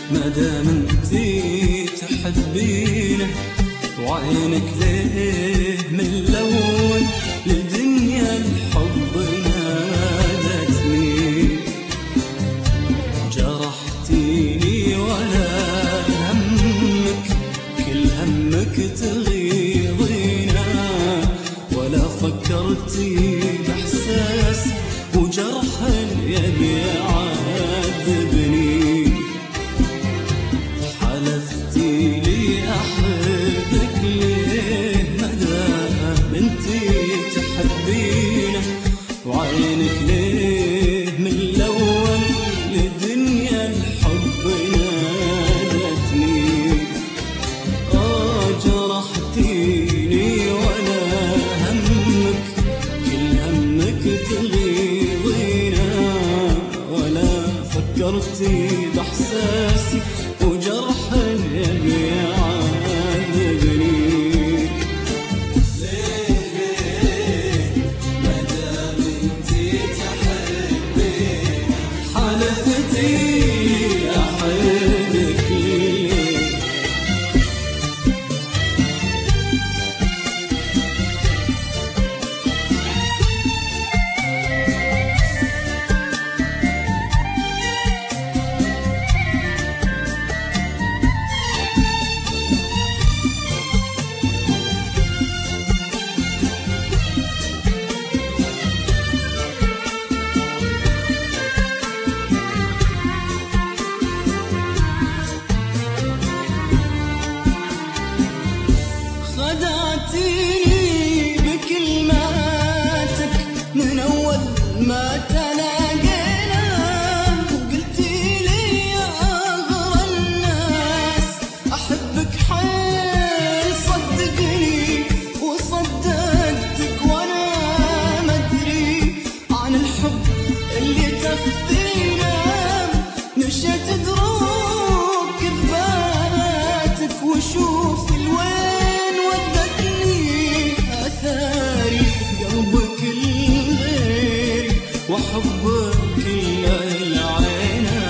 مادام انتي تحبينه وعينك ليه من الأول لدنيا الحب نادتني. جرحتيني ولا همك، كل همك تغيظينا، ولا فكرتي بإحساس وجرح يبي يعذبني. حلفتي لي أحبك ليه مدام انتي تحبينه وعينك ليه من الأول لدنيا الحب نادتني. جرحتيني ولا همك، كل همك تغيظينا، ولا فكرتي بإحساسي وجرح يبي يعذبني. ليه مادام انتي تحبينه حلفتي أحبك ليه. خدعتيني بكلماتك من أول ما تلاقينا، وقلتي لي يا أغرى الناس أحبك حيل صدقني، وصدقتك وأنا مدري عن الحب اللي تخفينا. مشيت دروب كذباتك وشوف الوين ودتني، أثاري قلبك الغير وحبك العينة.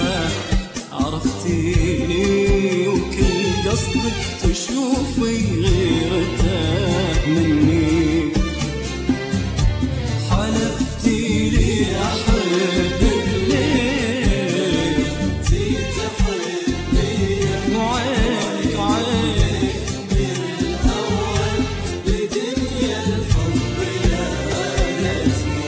عرفتيني وكل قصدك تشوفي غيرته مني. حلفتي لي أحبك ليه انتي تحبينه وعينك عينك من الأول لدنيا الحب نادتني.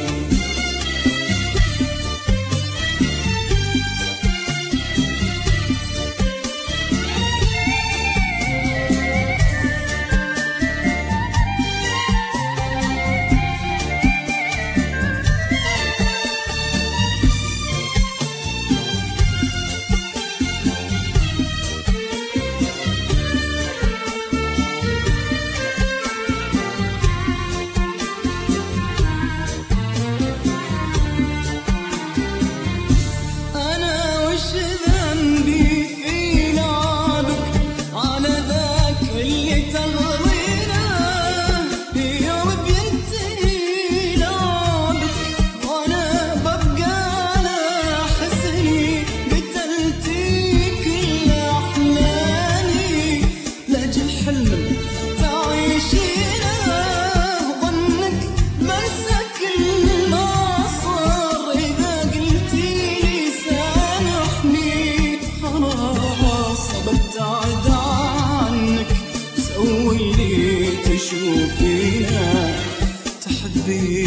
تشوفينا تحبي